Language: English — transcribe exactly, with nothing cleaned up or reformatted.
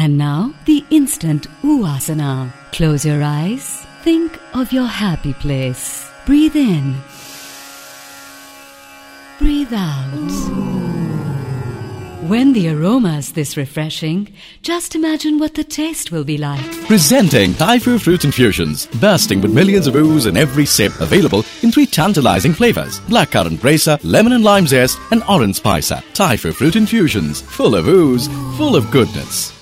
And now, the instant Oosasana. Close your eyes. Think of your happy place. Breathe in. Breathe out. When the aroma is this refreshing, just imagine what the taste will be like. Presenting Thai Fruit Fruit Infusions, bursting with millions of ooze in every sip. Available in three tantalizing flavors: blackcurrant bracer, lemon and lime zest, and orange spicer. Thai Fruit Fruit Infusions, full of ooze, full of goodness.